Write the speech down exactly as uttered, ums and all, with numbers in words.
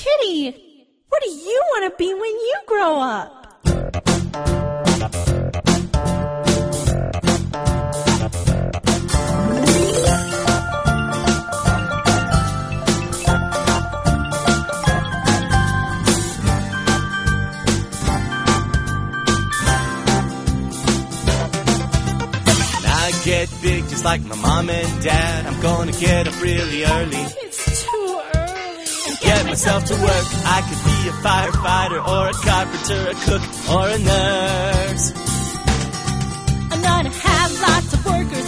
Kitty, what do you want to be when you grow up? Get big just like my mom and dad. I'm gonna get up really early. It's too early. And get myself to work. I could be a firefighter or a carpenter, a cook or a nurse. I'm gonna have lots of workers